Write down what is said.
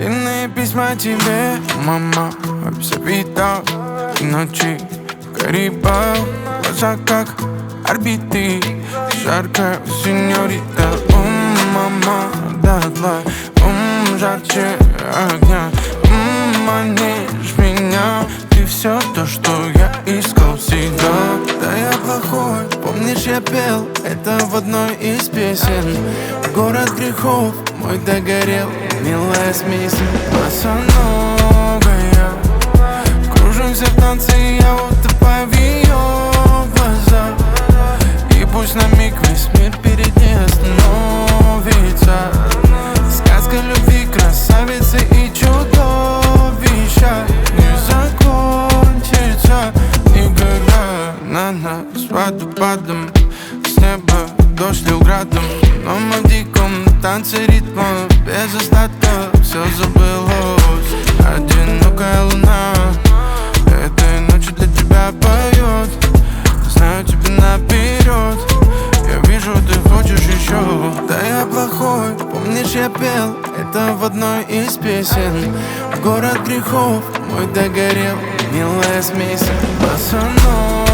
Длинные письма тебе, мама, все видал. И ночи в Карибах, глаза как орбиты. Жаркая сеньорита, мама, дотла, жарче огня. Манишь меня, ты все то, что я искал всегда. Да я плохой, помнишь, я пел это в одной из песен. Город грехов мой догорел, милая смесь. Босоногая, кружимся в танце, я утопаю в ее глазах. И пусть на миг весь мир перед ней остановится. Сказка любви, красавицы и чудовища не закончится никогда. На нас водопадом с неба дождь лил градом. Но мы в диком танце ритма без остатка. Все забылось, одинокая луна этой ночью для тебя поет. Знаю тебя наперед, я вижу, ты хочешь еще. Да я плохой, помнишь, я пел это в одной из песен. Город грехов мой догорел, милая смесь. Босоногая,